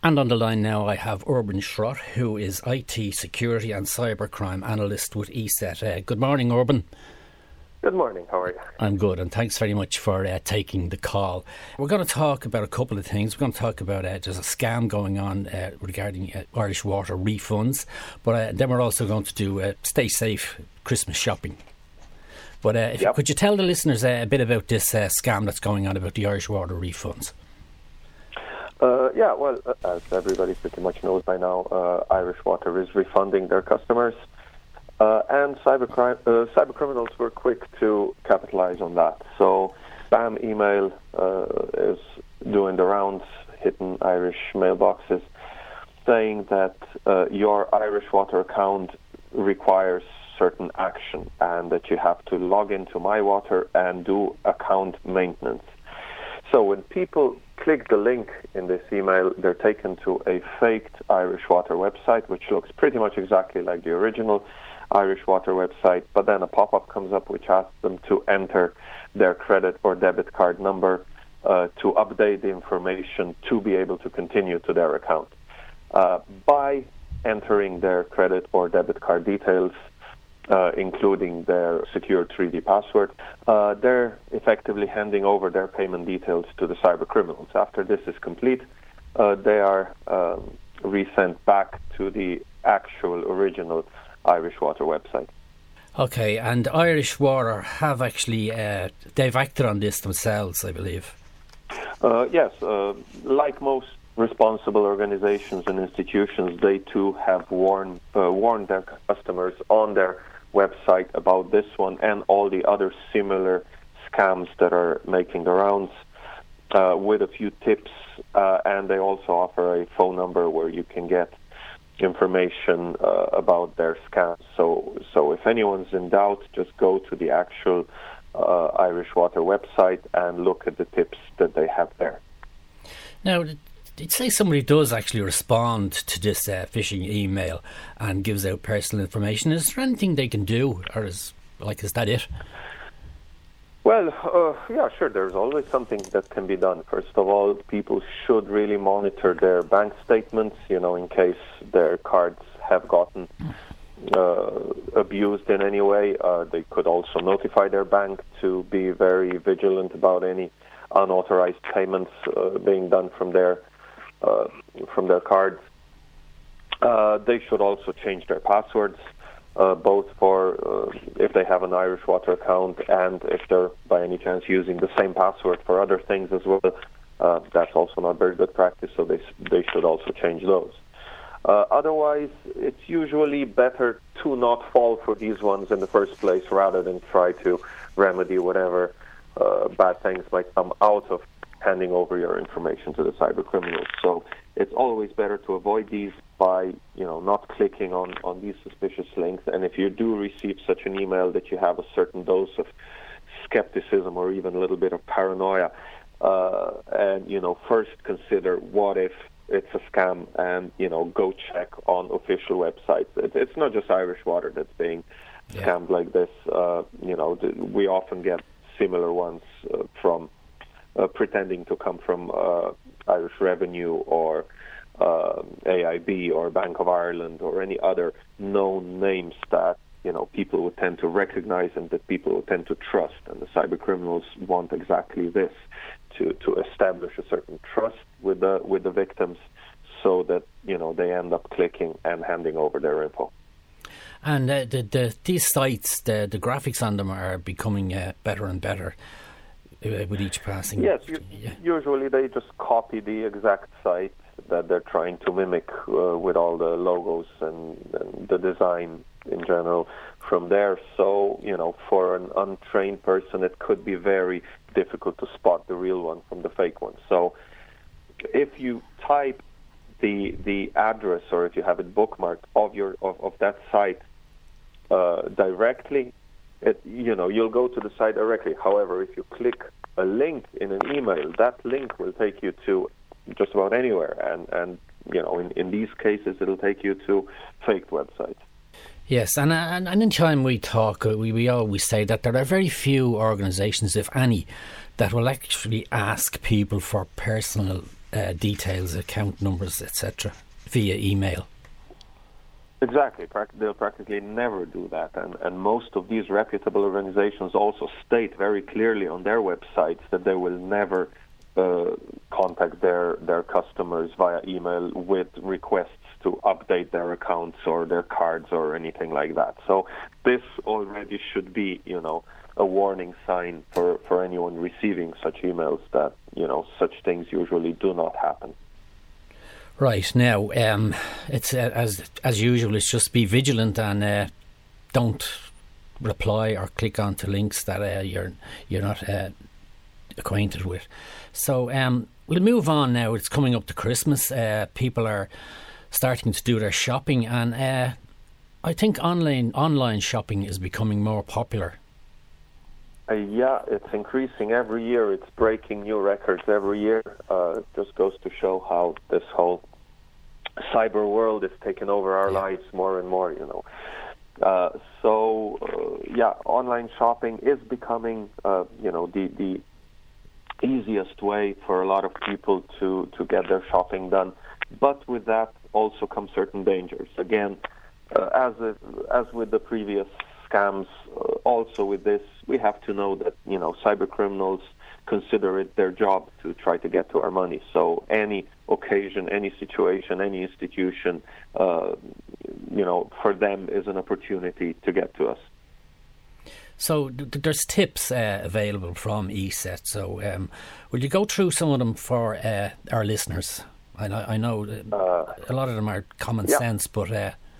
And on the line now I have Urban Schrott, who is IT security and cybercrime analyst with ESET. Good morning, Urban. Good morning, how are you? I'm good, and thanks very much for taking the call. We're going to talk about a couple of things. We're going to talk about there's a scam going on regarding Irish Water refunds, but then we're also going to do stay safe Christmas shopping. But could you tell the listeners a bit about this scam that's going on about the Irish Water refunds? As everybody pretty much knows by now, Irish Water is refunding their customers. And cybercriminals were quick to capitalize on that. So spam email is doing the rounds, hitting Irish mailboxes, saying that your Irish Water account requires certain action and that you have to log into My Water and do account maintenance. So when people click the link in this email, they're taken to a faked Irish Water website, which looks pretty much exactly like the original Irish Water website, but then a pop-up comes up which asks them to enter their credit or debit card number to update the information to be able to continue to their account. By entering their credit or debit card details, including their secure 3D password, they're effectively handing over their payment details to the cybercriminals. After this is complete, they are resent back to the actual original Irish Water website. Okay, and Irish Water have actually, they've acted on this themselves, I believe. Yes, like most responsible organizations and institutions, they too have warned their customers on their website about this one and all the other similar scams that are making the rounds, with a few tips, and they also offer a phone number where you can get information about their scams. So if anyone's in doubt, just go to the actual Irish Water website and look at the tips that they have there. Now, say somebody does actually respond to this phishing email and gives out personal information. Is there anything they can do, or is that it? Well, sure. There's always something that can be done. First of all, people should really monitor their bank statements, in case their cards have gotten abused in any way. They could also notify their bank to be very vigilant about any unauthorized payments being done from their cards. They should also change their passwords, both for if they have an Irish Water account and if they're by any chance using the same password for other things as well. That's also not very good practice, so they should also change those. Otherwise, it's usually better to not fall for these ones in the first place rather than try to remedy whatever bad things might come out of handing over your information to the cybercriminals. So it's always better to avoid these by, not clicking on these suspicious links. And if you do receive such an email that you have a certain dose of skepticism or even a little bit of paranoia, and, first consider what if it's a scam and, go check on official websites. It's not just Irish Water that's being scammed like this. We often get similar ones from pretending to come from Irish Revenue or AIB or Bank of Ireland or any other known names that people would tend to recognize and that people would tend to trust. And the cybercriminals want exactly this, to establish a certain trust with the victims, so that they end up clicking and handing over their info. And these sites, the graphics on them are becoming better and better with each passing. Yes, usually they just copy the exact site that they're trying to mimic with all the logos and the design in general from there. So, for an untrained person, it could be very difficult to spot the real one from the fake one. So if you type the address, or if you have it bookmarked of that site directly, you'll go to the site directly. However, if you click a link in an email, that link will take you to just about anywhere, and in these cases it'll take you to faked websites. Yes, and in time we talk, we always say that there are very few organisations, if any, that will actually ask people for personal details, account numbers, etc., via email. Exactly. They'll practically never do that. And most of these reputable organizations also state very clearly on their websites that they will never contact their customers via email with requests to update their accounts or their cards or anything like that. So this already should be, a warning sign for anyone receiving such emails that, such things usually do not happen. Right. Now, it's as usual, it's just be vigilant and don't reply or click onto links that you're not acquainted with. So we'll move on now. It's coming up to Christmas. People are starting to do their shopping, and I think online shopping is becoming more popular. Yeah, it's increasing every year. It's breaking new records every year. It just goes to show how this whole cyber world is taking over our lives more and more, online shopping is becoming, the easiest way for a lot of people to get their shopping done. But with that also come certain dangers. Again, as with the previous scams, also with this, we have to know that, cyber criminals consider it their job to try to get to our money. So any occasion, any situation, any institution, for them is an opportunity to get to us. So there's tips available from ESET. So will you go through some of them for our listeners? I know a lot of them are common sense, but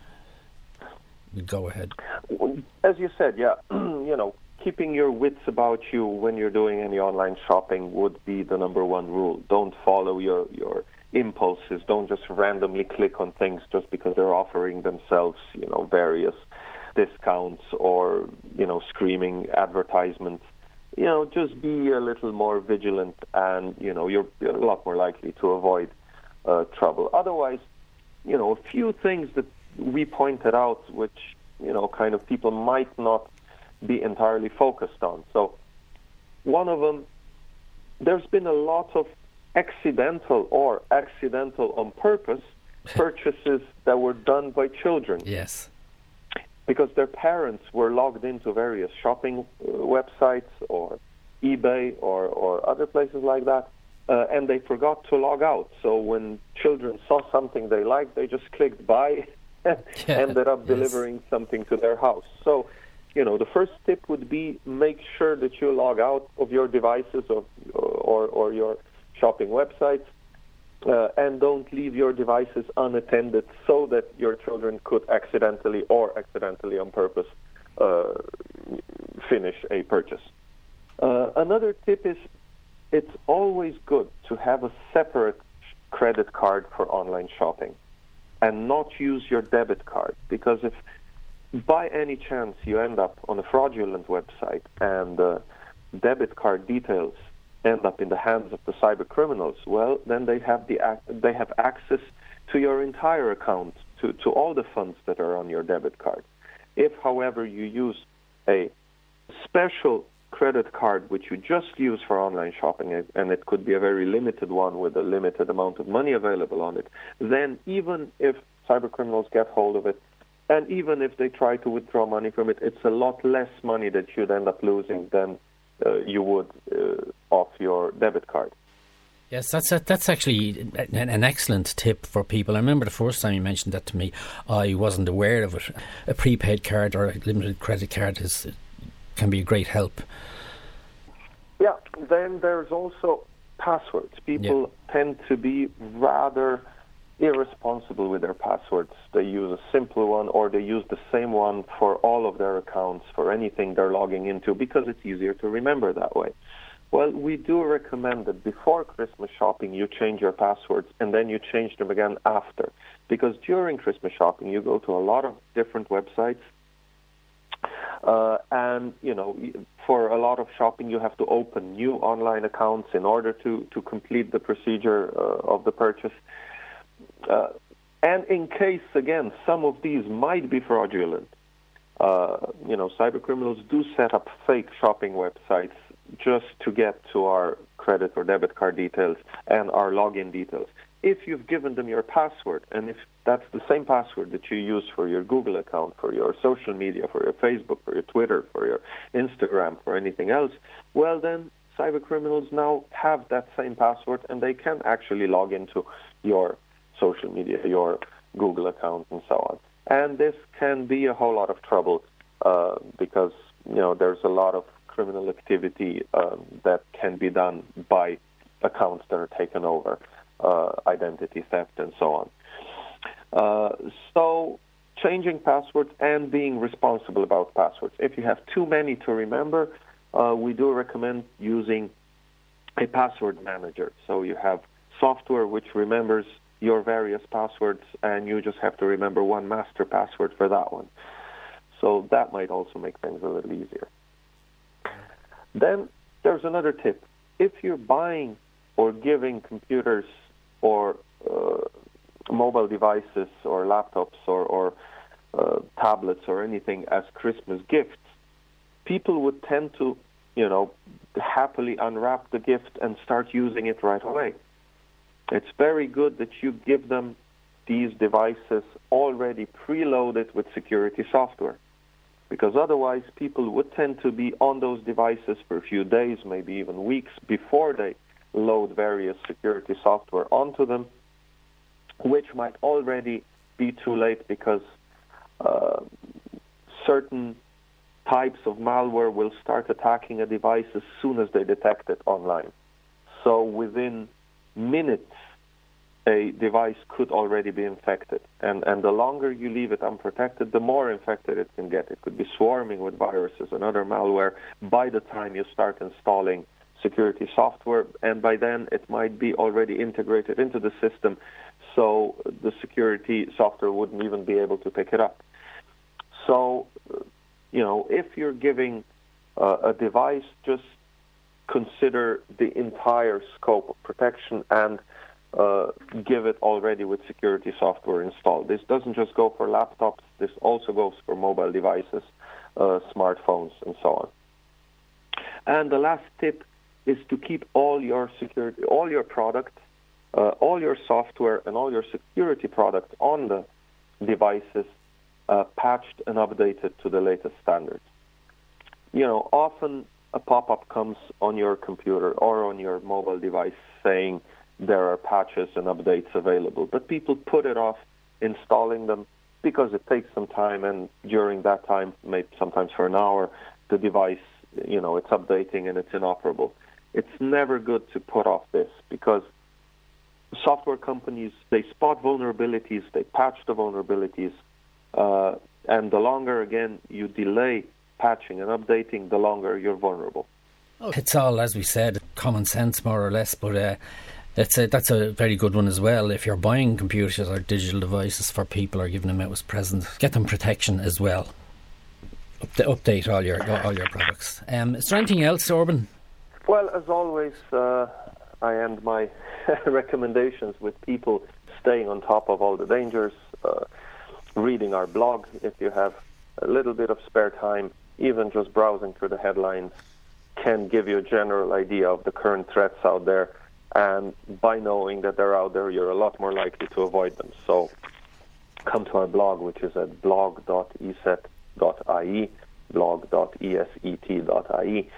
go ahead. As you said, keeping your wits about you when you're doing any online shopping would be the number one rule. Don't follow your impulses. Don't just randomly click on things just because they're offering themselves, various discounts or, screaming advertisements. Just be a little more vigilant and, you're a lot more likely to avoid trouble. Otherwise, a few things that we pointed out, which, kind of people might not be entirely focused on. So one of them, there's been a lot of accidental or accidental on purpose purchases that were done by children. Yes. Because their parents were logged into various shopping websites or eBay or other places like that, and they forgot to log out. So when children saw something they liked, they just clicked buy and ended up delivering something to their house. So, the first tip would be make sure that you log out of your devices or your shopping websites, and don't leave your devices unattended so that your children could accidentally on purpose finish a purchase. Another tip is it's always good to have a separate credit card for online shopping and not use your debit card, because if by any chance you end up on a fraudulent website and debit card details end up in the hands of the cyber criminals, well, then they have access to your entire account, to all the funds that are on your debit card. If, however, you use a special credit card which you just use for online shopping, and it could be a very limited one with a limited amount of money available on it, then even if cyber criminals get hold of it, and even if they try to withdraw money from it, it's a lot less money that you'd end up losing than you would off your debit card. Yes, that's actually an excellent tip for people. I remember the first time you mentioned that to me, I wasn't aware of it. A prepaid card or a limited credit card can be a great help. Yeah, then there's also passwords. People tend to be rather irresponsible with their passwords. They use a simple one, or they use the same one for all of their accounts, for anything they're logging into, because it's easier to remember that way. Well, we do recommend that before Christmas shopping you change your passwords, and then you change them again after. Because during Christmas shopping you go to a lot of different websites, and for a lot of shopping you have to open new online accounts in order to complete the procedure of the purchase. And in case, again, some of these might be fraudulent, cyber criminals do set up fake shopping websites just to get to our credit or debit card details and our login details. If you've given them your password, and if that's the same password that you use for your Google account, for your social media, for your Facebook, for your Twitter, for your Instagram, for anything else, well then cyber criminals now have that same password and they can actually log into your social media, your Google account, and so on. And this can be a whole lot of trouble because there's a lot of criminal activity that can be done by accounts that are taken over, identity theft, and so on. So changing passwords and being responsible about passwords. If you have too many to remember, we do recommend using a password manager. So you have software which remembers your various passwords, and you just have to remember one master password for that one. So that might also make things a little easier. Then there's another tip. If you're buying or giving computers or mobile devices or laptops or tablets or anything as Christmas gifts, people would tend to, happily unwrap the gift and start using it right away. It's very good that you give them these devices already preloaded with security software, because otherwise people would tend to be on those devices for a few days, maybe even weeks, before they load various security software onto them, which might already be too late because certain types of malware will start attacking a device as soon as they detect it online. So within minutes, a device could already be infected. And the longer you leave it unprotected, the more infected it can get. It could be swarming with viruses and other malware by the time you start installing security software, and by then it might be already integrated into the system, so the security software wouldn't even be able to pick it up. So, if you're giving a device, just consider the entire scope of protection and give it already with security software installed. This doesn't just go for laptops. This also goes for mobile devices, smartphones, and so on. And the last tip is to keep all your security, all your products, all your software, and all your security products on the devices patched and updated to the latest standards. Often a pop-up comes on your computer or on your mobile device saying there are patches and updates available, but people put it off installing them because it takes some time, and during that time, maybe sometimes for an hour, the device, it's updating and it's inoperable. It's never good to put off this, because software companies, they spot vulnerabilities, they patch the vulnerabilities, and the longer, again, you delay patching and updating, the longer you're vulnerable. It's all, as we said, common sense, more or less, but that's a very good one as well. If you're buying computers or digital devices for people or giving them out as presents, get them protection as well. Update all your products. Is there anything else, Orban? Well, as always, I end my recommendations with people staying on top of all the dangers, reading our blog if you have a little bit of spare time. Even just browsing through the headlines can give you a general idea of the current threats out there, and by knowing that they're out there, you're a lot more likely to avoid them. So come to our blog, which is at blog.eset.ie, blog.eset.ie,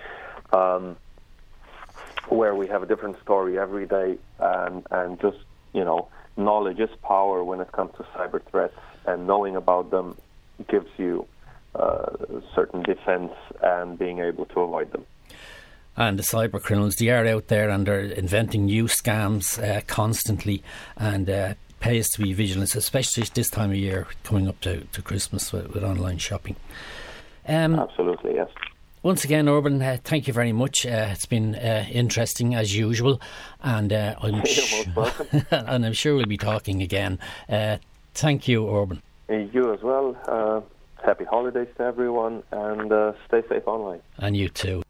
where we have a different story every day, and just, knowledge is power when it comes to cyber threats, and knowing about them gives you certain defense and being able to avoid them. And the cyber criminals, they are out there and they're inventing new scams constantly, and pay us to be vigilant, especially this time of year coming up to Christmas with online shopping. Absolutely, yes. Once again, Orban, thank you very much. It's been interesting as usual, and I'm sure we'll be talking again. Thank you, Orban. You as well. Happy holidays to everyone, and stay safe online. And you too.